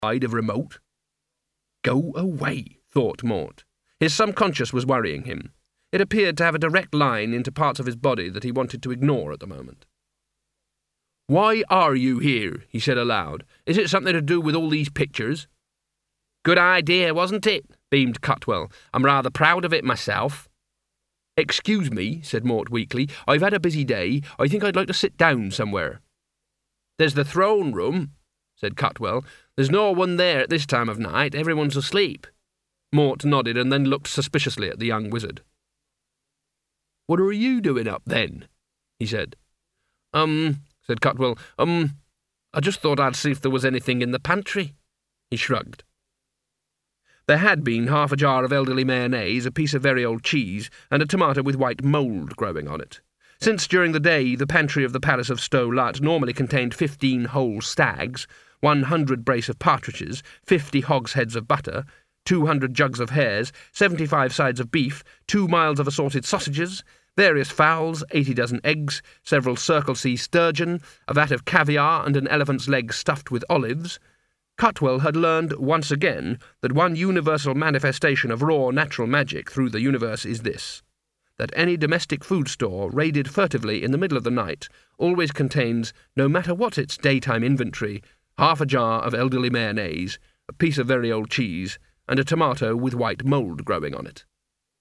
side of remote. Go away, thought Mort. His subconscious was worrying him. It appeared to have a direct line into parts of his body that he wanted to ignore at the moment. "Why are you here?" he said aloud. "Is it something to do with all these pictures?" "Good idea, wasn't it?" beamed Cutwell. "I'm rather proud of it myself." "Excuse me," said Mort weakly. "I've had a busy day. I think I'd like to sit down somewhere." "There's the throne room," said Cutwell. "There's no one there at this time of night. Everyone's asleep." Mort nodded and then looked suspiciously at the young wizard. "What are you doing up, then?" he said. Said Cutwell. I just thought I'd see if there was anything in the pantry." He shrugged. There had been half a jar of elderly mayonnaise, a piece of very old cheese, and a tomato with white mould growing on it. Since during the day the pantry of the Palace of Stow-Lut normally contained 15 whole stags, 100 brace of partridges, 50 hogsheads of butter, 200 jugs of hares, 75 sides of beef, 2 miles of assorted sausages, various fowls, 80 dozen eggs, several Circle C sturgeon, a vat of caviar and an elephant's leg stuffed with olives, Cutwell had learned once again that one universal manifestation of raw natural magic through the universe is this: that any domestic food store raided furtively in the middle of the night always contains, no matter what its daytime inventory, half a jar of elderly mayonnaise, a piece of very old cheese, and a tomato with white mould growing on it.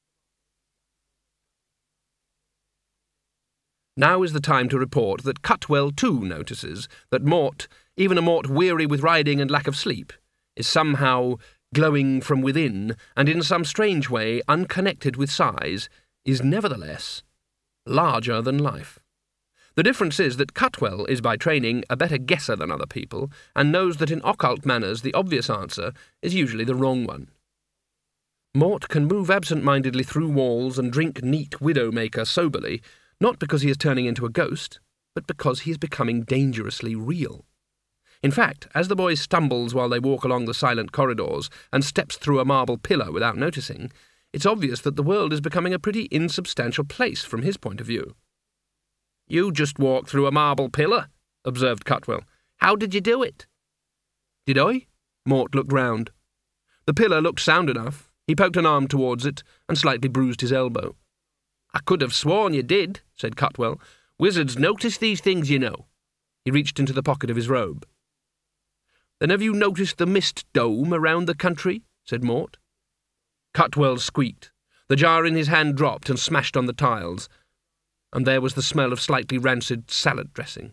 Now is the time to report that Cutwell too notices that Mort, even a Mort weary with riding and lack of sleep, is somehow glowing from within, and in some strange way, unconnected with size, is nevertheless larger than life. The difference is that Cutwell is by training a better guesser than other people, and knows that in occult manners the obvious answer is usually the wrong one. Mort can move absent-mindedly through walls and drink neat Widowmaker soberly, not because he is turning into a ghost, but because he is becoming dangerously real. In fact, as the boy stumbles while they walk along the silent corridors and steps through a marble pillar without noticing, it's obvious that the world is becoming a pretty insubstantial place from his point of view. "You just walked through a marble pillar," observed Cutwell. "How did you do it?" "Did I?" Mort looked round. The pillar looked sound enough. He poked an arm towards it and slightly bruised his elbow. "I could have sworn you did," said Cutwell. "Wizards notice these things, you know." He reached into the pocket of his robe. "Then have you noticed the mist dome around the country?" said Mort. Cutwell squeaked. The jar in his hand dropped and smashed on the tiles, and there was the smell of slightly rancid salad dressing.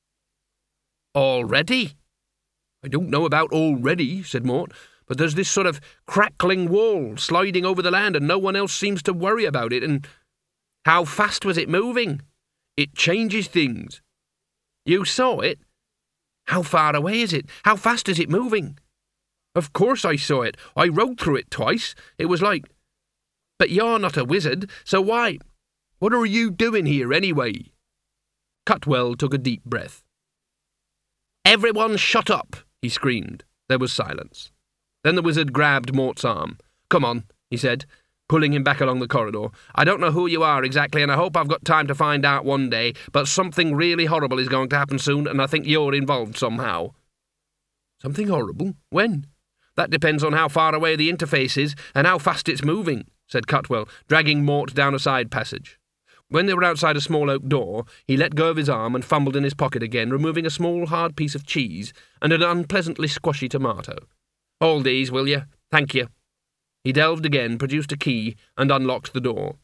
"Already?" "I don't know about already," said Mort, "but there's this sort of crackling wall sliding over the land and no one else seems to worry about it, and—" "How fast was it moving?" "It changes things." "You saw it? How far away is it? How fast is it moving?" "Of course I saw it. I rode through it twice. It was like—" "But you're not a wizard, so why—" "What are you doing here, anyway?" Cutwell took a deep breath. "Everyone shut up!" he screamed. There was silence. Then the wizard grabbed Mort's arm. "Come on," he said, pulling him back along the corridor. "I don't know who you are exactly, and I hope I've got time to find out one day, but something really horrible is going to happen soon, and I think you're involved somehow." "Something horrible? When?" "That depends on how far away the interface is, and how fast it's moving," said Cutwell, dragging Mort down a side passage. When they were outside a small oak door, he let go of his arm and fumbled in his pocket again, removing a small hard piece of cheese and an unpleasantly squashy tomato. "Hold these, will you? Thank you." He delved again, produced a key, and unlocked the door.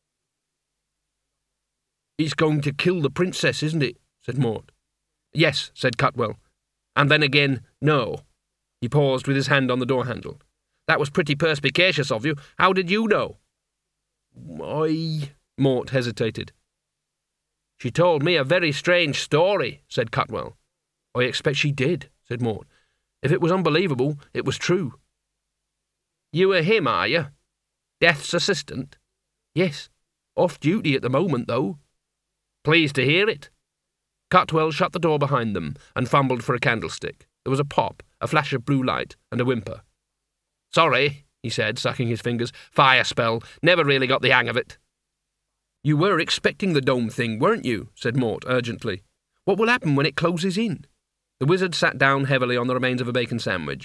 "It's going to kill the princess, isn't it?" said Mort. "Yes," said Cutwell. "And then again, no." He paused with his hand on the door handle. "That was pretty perspicacious of you. How did you know?" Mort hesitated. "She told me a very strange story," said Cutwell. "I expect she did," said Mort. "If it was unbelievable, it was true." "You are him, are you? Death's assistant?" "Yes. Off duty at the moment, though." "Pleased to hear it." Cutwell shut the door behind them and fumbled for a candlestick. There was a pop, a flash of blue light, and a whimper. "Sorry," he said, sucking his fingers. "Fire spell. Never really got the hang of it." "You were expecting the dome thing, weren't you?" said Mort urgently. "What will happen when it closes in?" The wizard sat down heavily on the remains of a bacon sandwich.